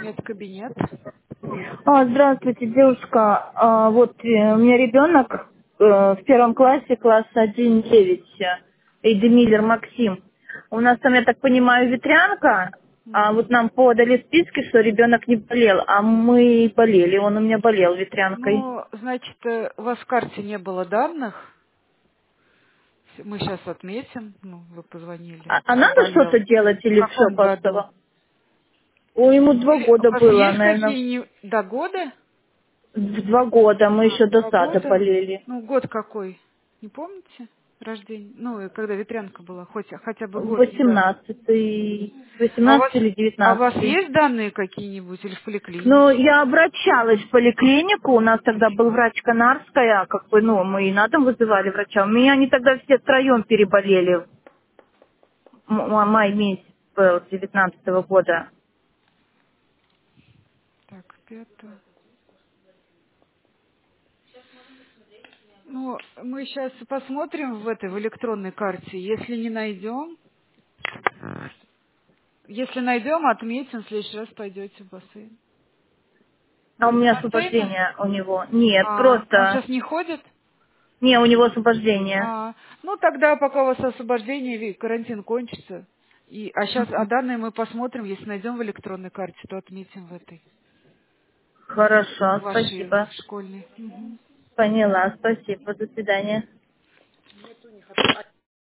Медкабинет. Здравствуйте, девушка. У меня ребенок в первом классе, класс 1-9, Эйдемиллер Максим. У нас там, я так понимаю, ветрянка, а вот нам подали списки, что ребенок не болел, а мы болели, он у меня болел ветрянкой. Ну, значит, у вас в карте не было данных. Мы сейчас отметим. Ну, вы позвонили, А что надо болел. что-то делать В или все каком году? просто? Ему 2 Или у года вас было, есть наверное. какие-нибудь до года? В 2 года мы еще до 2 сада года? болели. Ну, год какой? Не помните? Рождение? Ну, и когда ветрянка была, хотя бы год, не дату. 18 А у вас, 18 или а у вас 19. есть данные какие-нибудь или в Ну, поликлинике? я обращалась в поликлинику, у нас тогда был врач Канарская, мы и на дом вызывали врача. У меня они тогда все втроем переболели, май месяц был 19 года. Так, 5. Ну, мы сейчас посмотрим в электронной карте. Если найдем, отметим, в следующий раз пойдете в бассейн. А Вы у из меня бассейна? освобождение у него. Нет, Он просто... сейчас не ходит? Не, у него освобождение. Ну тогда, пока у вас освобождение, карантин кончится. А данные мы посмотрим, если найдем в электронной карте, то отметим в этой, Хорошо, вашей спасибо. школьной. Мгм. Поняла, спасибо, до свидания.